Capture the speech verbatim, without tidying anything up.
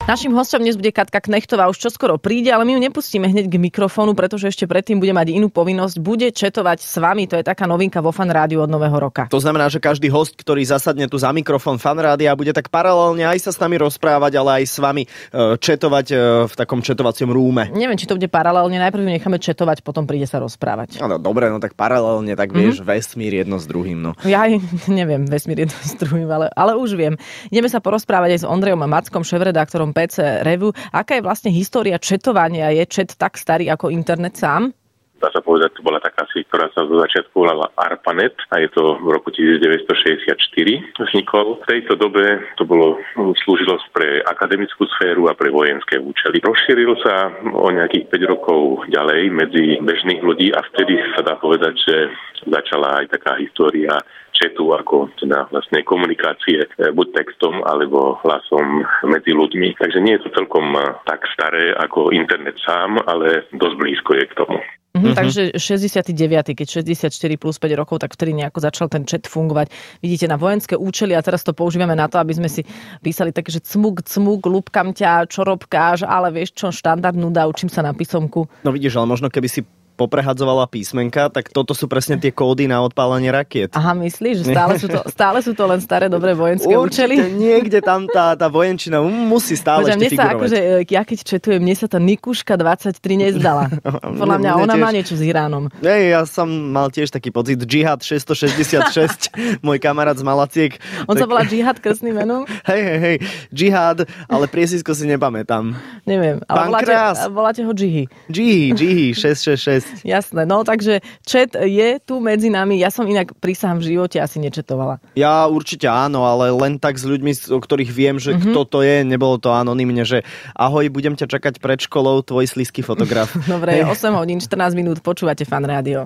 Naším hosťom dnes bude Katka Knechtová, už čoskoro príde, ale my ju nepustíme hneď k mikrofónu, pretože ešte predtým bude mať inú povinnosť, bude četovať s vami, to je taká novinka vo Fan Rádiu od nového roka. To znamená, že každý host, ktorý zasadne tu za mikrofón Fan Rádia, bude tak paralelne aj sa s nami rozprávať, ale aj s vami četovať v takom četovacom rúme. Neviem, či to bude paralelne, najprv ju necháme četovať, potom príde sa rozprávať. No dobre, no tak paralelne, tak vieš, mm-hmm. vesmír jedno s druhým, no. Ja neviem, vesmír jedno s druhým, ale, ale už viem. Ideme sa porozprávať aj s Ondrejom Mackom, šéfredaktorom pé cé Review. Aká je vlastne história četovania? Je čet tak starý ako internet sám? Dá sa povedať, to bola taká sieť, ktorá sa zo začiatku volala ARPANET a je to v roku devätnásťstošesťdesiatštyri vznikol. V tejto dobe to bolo slúžilo pre akademickú sféru a pre vojenské účely. Rozšíril sa o nejakých päť rokov ďalej medzi bežných ľudí a vtedy sa dá povedať, že začala aj taká história chatu ako teda vlastne komunikácie buď textom alebo hlasom medzi ľuďmi. Takže nie je to celkom tak staré ako internet sám, ale dosť blízko je k tomu. Mm-hmm. Takže šesťdesiaty deviaty keď šesťdesiatštyri plus päť rokov, tak vtedy nejako začal ten chat fungovať. Vidíte, na vojenské účely a teraz to používame na to, aby sme si písali také, že cmuk, cmuk, lúbkam ťa, čo robkáš, ale vieš čo, štandard nuda, učím sa na písomku. No vidíš, ale možno keby si poprehadzovala písmenka, tak toto sú presne tie kódy na odpálenie rakiet. Aha, myslíš, že stále sú to, stále sú to len staré dobré vojenské Určite, účely? niekde tam tá, tá vojenčina musí stále Poča, ešte figurovať. Akože, ja keď četujem, mne sa tá Nikuška dvadsaťtri nezdala. Podľa mňa ona tiež má niečo s Iránom. Nej, ja som mal tiež taký pocit. Džihad šesťstošesťdesiatšesť, môj kamarát z Malaciek. On tak... sa volá Džihad krstným menom? Hej, hej, hej, Džihad, ale priezvisko si nepamätám. Neviem, ale voláte, voláte ho Džihy. Džihy, Džihy, šesť šesť šesť. Jasné, no takže chat je tu medzi nami. Ja som inak prísahám v živote asi nečetovala. Ja určite áno, ale len tak s ľuďmi, o ktorých viem, že mm-hmm. kto to je, nebolo to anonymne, že ahoj, budem ťa čakať pred školou, tvoj slízky fotograf. Dobre, osem hodín, štrnásť minút, počúvate Fan Rádio.